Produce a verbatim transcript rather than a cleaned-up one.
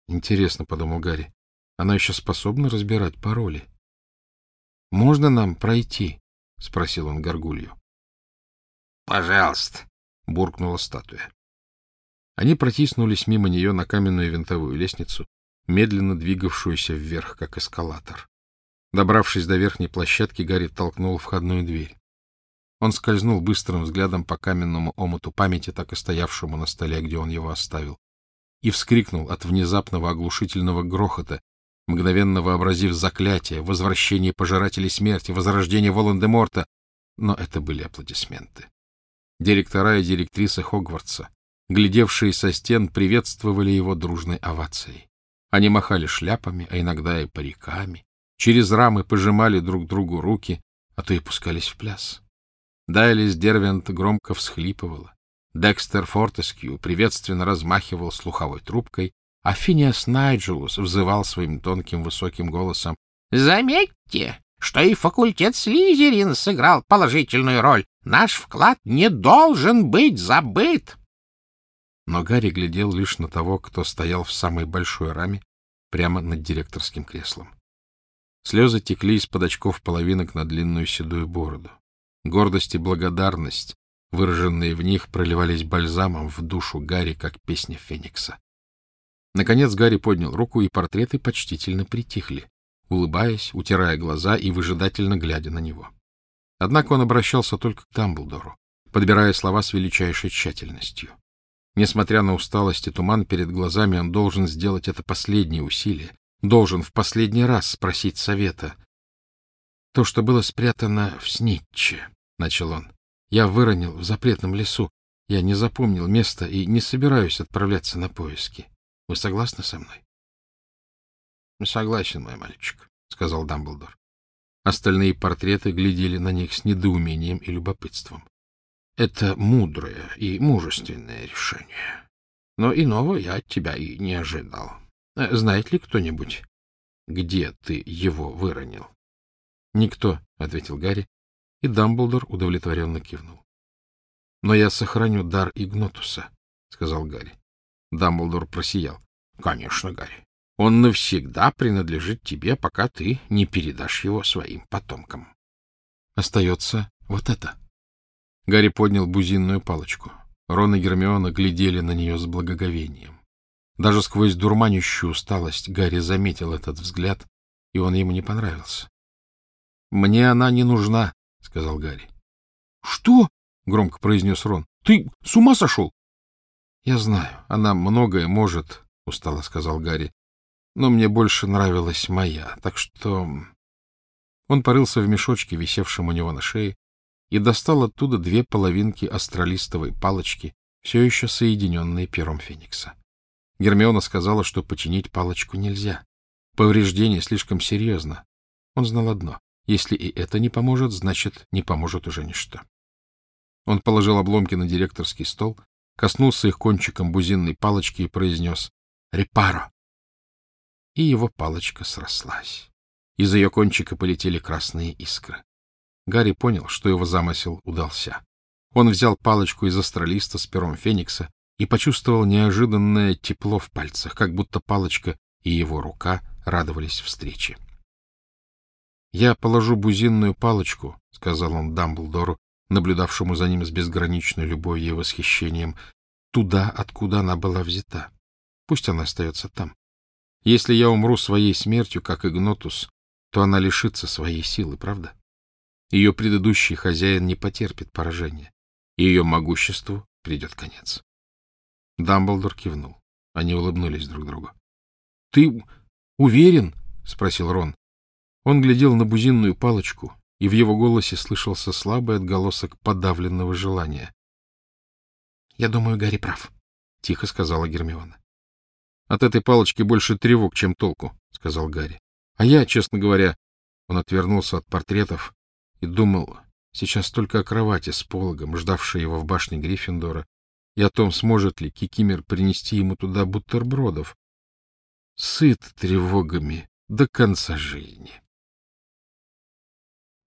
Интересно, — подумал Гарри, — она еще способна разбирать пароли. — Можно нам пройти? — спросил он горгулью. — Пожалуйста, — буркнула статуя. Они протиснулись мимо нее на каменную винтовую лестницу, медленно двигавшуюся вверх, как эскалатор. Добравшись до верхней площадки, Гарри толкнул входную дверь. Он скользнул быстрым взглядом по каменному омуту памяти, так и стоявшему на столе, где он его оставил, и вскрикнул от внезапного оглушительного грохота, мгновенно вообразив заклятие, возвращение пожирателей смерти, возрождение Волан-де-Морта. Но это были аплодисменты. Директора и директрисы Хогвартса, глядевшие со стен, приветствовали его дружной овацией. Они махали шляпами, а иногда и париками, через рамы пожимали друг другу руки, а то и пускались в пляс. Дайлис Дервент громко всхлипывала. Декстер Фортескью приветственно размахивал слуховой трубкой, а Финиас Найджелус взывал своим тонким высоким голосом: «Заметьте, что и факультет Слизерин сыграл положительную роль. Наш вклад не должен быть забыт». Но Гарри глядел лишь на того, кто стоял в самой большой раме, прямо над директорским креслом. Слезы текли из-под очков половинок на длинную седую бороду. Гордость и благодарность, выраженные в них, проливались бальзамом в душу Гарри, как песня Феникса. Наконец Гарри поднял руку, и портреты почтительно притихли, улыбаясь, утирая глаза и выжидательно глядя на него. Однако он обращался только к Дамблдору, подбирая слова с величайшей тщательностью. Несмотря на усталость и туман перед глазами, он должен сделать это последнее усилие, должен в последний раз спросить совета. — То, что было спрятано в Снитче, — начал он, — я выронил в запретном лесу. Я не запомнил места и не собираюсь отправляться на поиски. Вы согласны со мной? — Согласен, мой мальчик, — сказал Дамблдор. Остальные портреты глядели на них с недоумением и любопытством. — Это мудрое и мужественное решение. Но иного я от тебя и не ожидал. Знает ли кто-нибудь, где ты его выронил? — Никто, — ответил Гарри, и Дамблдор удовлетворенно кивнул. — Но я сохраню дар Игнотуса, — сказал Гарри. Дамблдор просиял. — Конечно, Гарри. Он навсегда принадлежит тебе, пока ты не передашь его своим потомкам. Остается вот это. Гарри поднял бузинную палочку. Рон и Гермиона глядели на нее с благоговением. Даже сквозь дурманящую усталость Гарри заметил этот взгляд, и он ему не понравился. — Мне она не нужна, — сказал Гарри. — Что? — громко произнес Рон. — Ты с ума сошел? — Я знаю, она многое может, — устало сказал Гарри. — Но мне больше нравилась моя, так что... Он порылся в мешочке, висевшем у него на шее, и достал оттуда две половинки астролистовой палочки, все еще соединенные пером Феникса. Гермиона сказала, что починить палочку нельзя. Повреждение слишком серьезно. Он знал одно: если и это не поможет, значит, не поможет уже ничто. Он положил обломки на директорский стол, коснулся их кончиком бузинной палочки и произнес «Репаро!». И его палочка срослась. Из ее кончика полетели красные искры. Гарри понял, что его замысел удался. Он взял палочку из астролиста с пером Феникса и почувствовал неожиданное тепло в пальцах, как будто палочка и его рука радовались встрече. — Я положу бузинную палочку, — сказал он Дамблдору, наблюдавшему за ним с безграничной любовью и восхищением, — туда, откуда она была взята. Пусть она остается там. Если я умру своей смертью, как Игнотус, то она лишится своей силы, правда? Ее предыдущий хозяин не потерпит поражения, и ее могуществу придет конец. Дамблдор кивнул. Они улыбнулись друг другу. — Ты уверен? — спросил Рон. Он глядел на бузинную палочку, и в его голосе слышался слабый отголосок подавленного желания. — Я думаю, Гарри прав, — тихо сказала Гермиона. — От этой палочки больше тревог, чем толку, — сказал Гарри. — А я, честно говоря... Он отвернулся от портретов и думал сейчас только о кровати с пологом, ждавшей его в башне Гриффиндора, и о том, сможет ли Кикимер принести ему туда бутербродов. Сыт тревогами до конца жизни.